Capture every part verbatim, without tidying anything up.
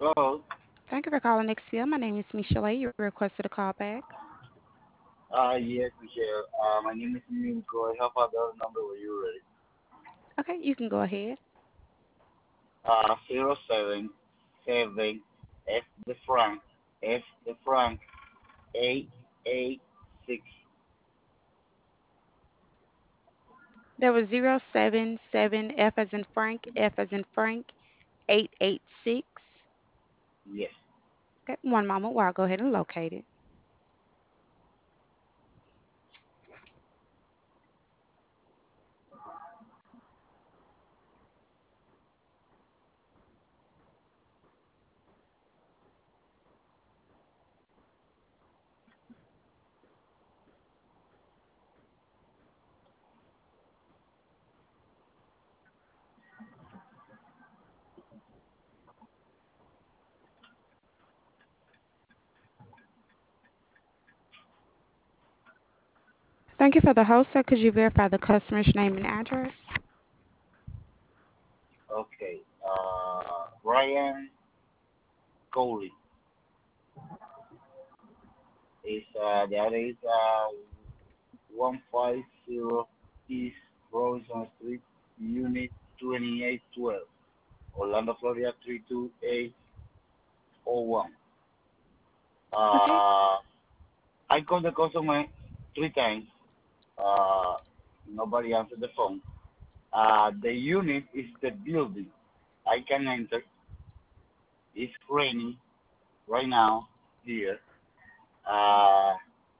Hello. Thank you for calling X P L. My name is Michelle. You requested a call back. Uh, yes, Michelle. Uh, my name is Minko. I have other number when you're ready. Okay, you can go ahead. Uh, zero seven seven F the Frank F the Frank eight eight six. There was zero seven seven F as in Frank, F as in Frank, eight eight six. Yes. Okay, one moment while I go ahead and locate it. Thank you for the host, sir. Could you verify the customer's name and address? Okay. Uh, Ryan Coley is uh, the other is uh one five zero East Robinson Street, Unit twenty eight twelve, Orlando, Florida three two eight zero one. Okay, Uh, I called the customer three times. Uh, Nobody answered the phone. Uh, the unit is the building. I can enter. It's raining right now here. Uh,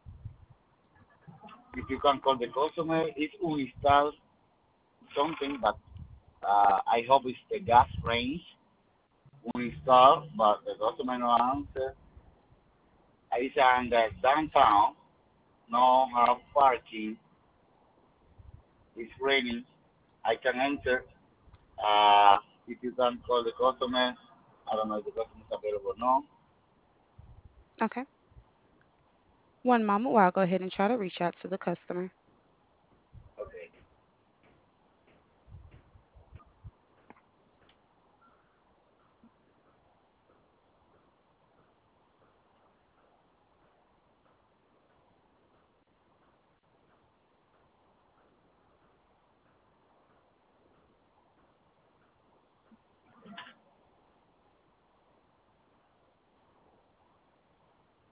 if you can call the customer, it's uninstalled something, but uh, I hope it's the gas range uninstalled, but the customer no answer. It's in the downtown, no have parking. It's raining. I can enter. Uh, if you can call the customer, I don't know if the customer is available or no. okay. One moment while I go ahead and try to reach out to the customer.